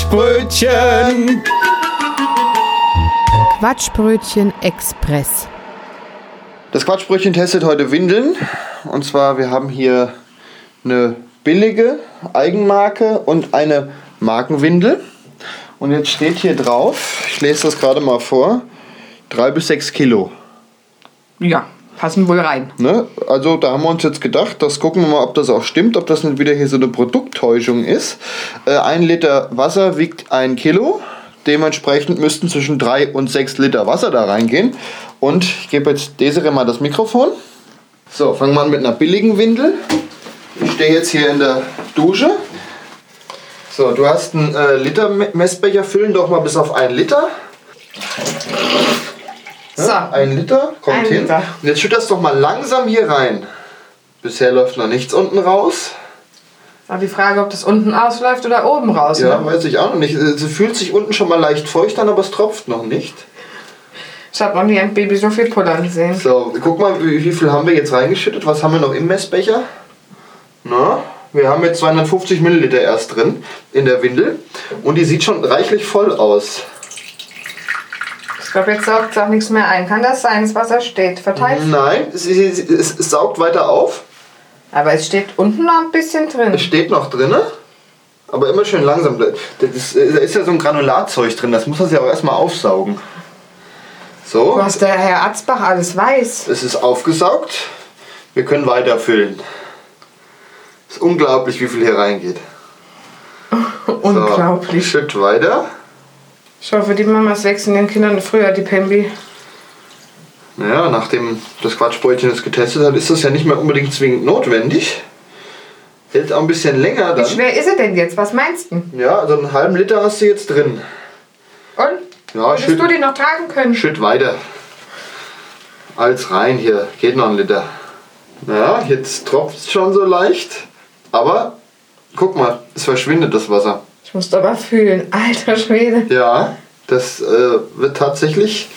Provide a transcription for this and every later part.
Quatschbrötchen. Quatschbrötchen Express. Das Quatschbrötchen testet heute Windeln. Und zwar, wir haben hier eine billige Eigenmarke und eine Markenwindel. Und jetzt steht hier drauf, ich lese das gerade mal vor, 3 bis 6 Kilo. Ja, passen wohl rein. Ne? Also da haben wir uns jetzt gedacht, das gucken wir mal, ob das auch stimmt, ob das nicht wieder hier so eine Produkttäuschung ist. 1 Liter Wasser wiegt 1 Kilo. Dementsprechend müssten zwischen 3 und 6 Liter Wasser da reingehen. Und ich gebe jetzt Desiree mal das Mikrofon. So, fangen wir an mit einer billigen Windel. Ich stehe jetzt hier in der Dusche. So, du hast einen Liter Messbecher, füllen doch mal bis auf 1 Liter. So. 1 Liter, kommt 1 hin. Liter. Und jetzt schütt das doch mal langsam hier rein. Bisher läuft noch nichts unten raus. Aber die Frage, ob das unten ausläuft oder oben raus. Ja, Ne? weiß ich auch noch nicht. Sie fühlt sich unten schon mal leicht feucht an, aber es tropft noch nicht. Ich habe noch nie ein Baby so viel Pullern gesehen. So, guck mal, wie viel haben wir jetzt reingeschüttet? Was haben wir noch im Messbecher? Na, wir haben jetzt 250 Milliliter erst drin in der Windel. Und die sieht schon reichlich voll aus. Ich glaube, jetzt saugt es auch nichts mehr ein. Kann das sein, das Wasser steht verteilt? Nein, es saugt weiter auf. Aber es steht unten noch ein bisschen drin. Es steht noch drin, aber immer schön langsam. Da ist ja so ein Granulatzeug drin, das muss das ja auch erstmal aufsaugen. So, Was der Herr Atzbach alles weiß. es ist aufgesaugt. Wir können weiterfüllen. Es ist unglaublich, wie viel hier reingeht. Unglaublich. So, Schritt weiter. Ich hoffe, die Mamas wechseln den Kindern früher die Pembi. Naja, nachdem das Quatschbrötchen es getestet hat, ist das ja nicht mehr unbedingt zwingend notwendig. Hält auch ein bisschen länger Wie dann. schwer ist er denn jetzt? Was meinst du? Ja, also einen halben Liter hast du jetzt drin. Und? Ja, Würdest du die noch tragen können? Schritt weiter. Alles rein hier. Geht noch 1 Liter. Ja, jetzt tropft es schon so leicht. Aber guck mal, es verschwindet das Wasser. Ich muss aber fühlen. Alter Schwede. Ja, das wird tatsächlich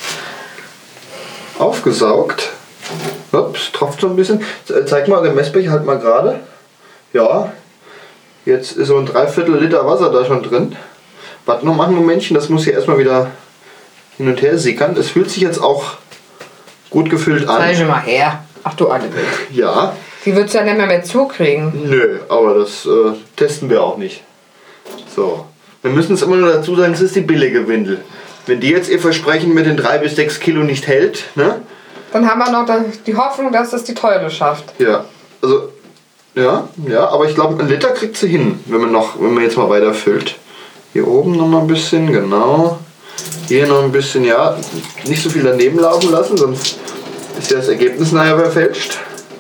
aufgesaugt. Ups, tropft so ein bisschen. Zeig mal den Messbecher halt mal gerade. Ja, jetzt ist so ein 3/4 Liter Wasser da schon drin. Warte noch mal ein Momentchen, das muss hier erstmal wieder hin und her sickern. Es fühlt sich jetzt auch gut gefüllt an. Zeig mal her. Ach du alle Bild. Ja, Die würdest du ja nicht mehr zukriegen. nö, aber das testen wir auch nicht. So, wir müssen es immer nur dazu sagen, es ist die billige Windel. Wenn die jetzt ihr Versprechen mit den 3 bis 6 Kilo nicht hält, ne? Dann haben wir noch die Hoffnung, dass das die Teure schafft. Ja, also, ja, aber ich glaube, 1 Liter kriegt sie hin, wenn man jetzt mal weiter füllt. Hier oben noch mal ein bisschen, genau. Hier noch ein bisschen, ja, nicht so viel daneben laufen lassen, sonst ist ja das Ergebnis nachher verfälscht.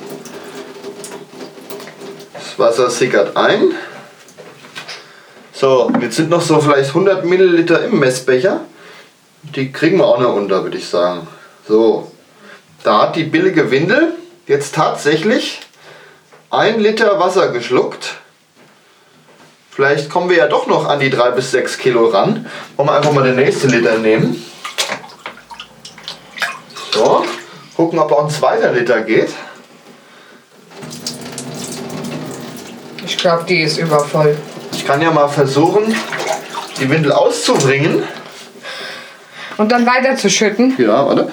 Das Wasser sickert ein. So, jetzt sind noch so vielleicht 100 Milliliter im Messbecher. Die kriegen wir auch noch unter, würde ich sagen. So, da hat die billige Windel jetzt tatsächlich 1 Liter Wasser geschluckt. Vielleicht kommen wir ja doch noch an die 3 bis 6 Kilo ran. Wollen wir einfach mal den nächsten Liter nehmen. So, gucken, ob auch ein 2. Liter geht. Ich glaube, die ist übervoll. Ich kann ja mal versuchen, die Windel auszubringen. Und dann weiter zu schütten. Ja, warte.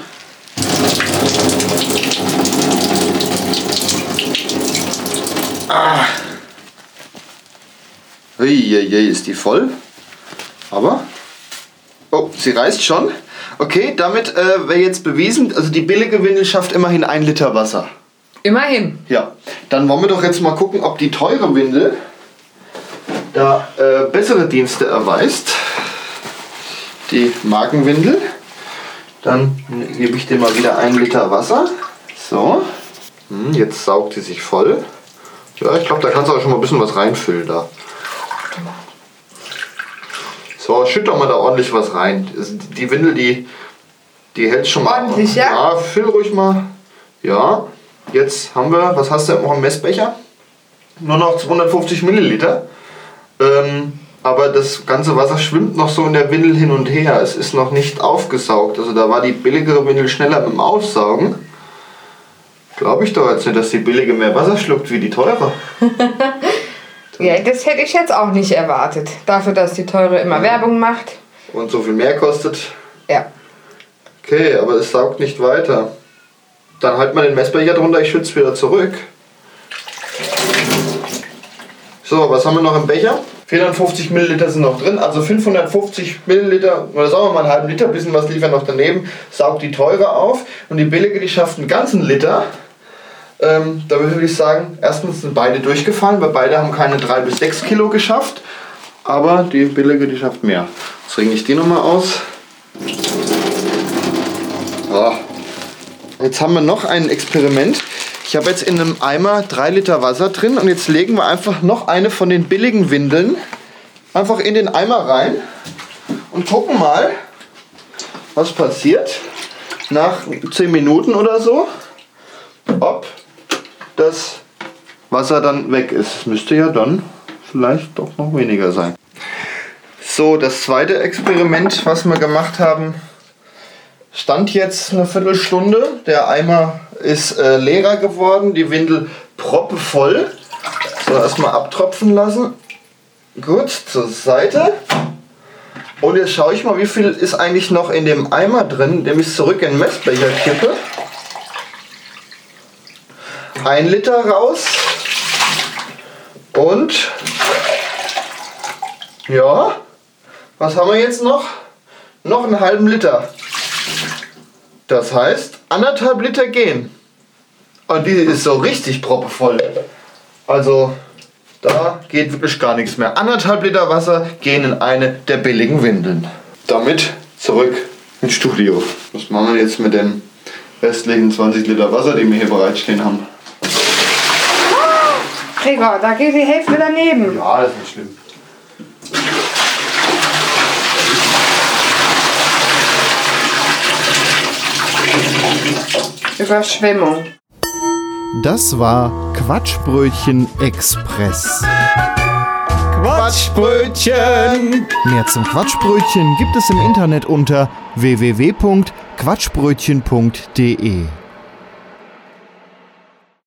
Uiuiui, ist die voll. Aber, oh, sie reißt schon. Okay, damit wäre jetzt bewiesen, also die billige Windel schafft immerhin 1 Liter Wasser. Immerhin. Ja, dann wollen wir doch jetzt mal gucken, ob die teure Windel da bessere Dienste erweist. Die Markenwindel. Dann gebe ich dir mal wieder 1 Liter Wasser. So, jetzt saugt sie sich voll. Ja, ich glaube, da kannst du auch schon mal ein bisschen was reinfüllen da. So, schütt doch mal da ordentlich was rein. Die Windel, die hält schon mal. Ordentlich, ja? Ja, füll ruhig mal. Ja, jetzt haben wir, was hast du noch im Messbecher? Nur noch 250 Milliliter. Aber das ganze Wasser schwimmt noch so in der Windel hin und her. Es ist noch nicht aufgesaugt. Also da war die billigere Windel schneller mit dem Aufsaugen. Glaube ich doch jetzt nicht, dass die billige mehr Wasser schluckt wie die teure. Ja, das hätte ich jetzt auch nicht erwartet. Dafür, dass die Teure immer Werbung macht. Und so viel mehr kostet. Ja. Okay, aber es saugt nicht weiter. Dann halt mal den Messbecher drunter, ich schütze wieder zurück. So, was haben wir noch im Becher? 450 Milliliter sind noch drin, also 550 Milliliter, oder sagen wir mal einen halben Liter, bisschen was liefern noch daneben, saugt die teure auf und die billige, die schafft einen ganzen Liter. Da würde ich sagen, erstens sind beide durchgefallen, weil beide haben keine 3 bis 6 Kilo geschafft, aber die billige, die schafft mehr. Jetzt ringe ich die nochmal aus. So. Jetzt haben wir noch ein Experiment. Ich habe jetzt in einem Eimer 3 Liter Wasser drin und jetzt legen wir einfach noch eine von den billigen Windeln einfach in den Eimer rein und gucken mal, was passiert nach 10 Minuten oder so, ob das Wasser dann weg ist. Es müsste ja dann vielleicht doch noch weniger sein. So, das zweite Experiment, was wir gemacht haben, stand jetzt eine Viertelstunde. Der Eimer ist leerer geworden, die Windel proppevoll. So, erstmal abtropfen lassen. Gut, zur Seite. Und jetzt schaue ich mal, wie viel ist eigentlich noch in dem Eimer drin, indem ich es zurück in den Messbecher kippe. 1 Liter raus. Und ja, was haben wir jetzt noch? Noch einen halben Liter. Das heißt, 1,5 Liter gehen. Und die ist so richtig proppevoll. Also, da geht wirklich gar nichts mehr. 1,5 Liter Wasser gehen in eine der billigen Windeln. Damit zurück ins Studio. Was machen wir jetzt mit den restlichen 20 Liter Wasser, die wir hier bereitstehen haben? Gregor, da geht die Hälfte daneben. Ja, das ist nicht schlimm. Überschwemmung. Das war Quatschbrötchen Express. Quatschbrötchen! Mehr zum Quatschbrötchen gibt es im Internet unter www.quatschbrötchen.de.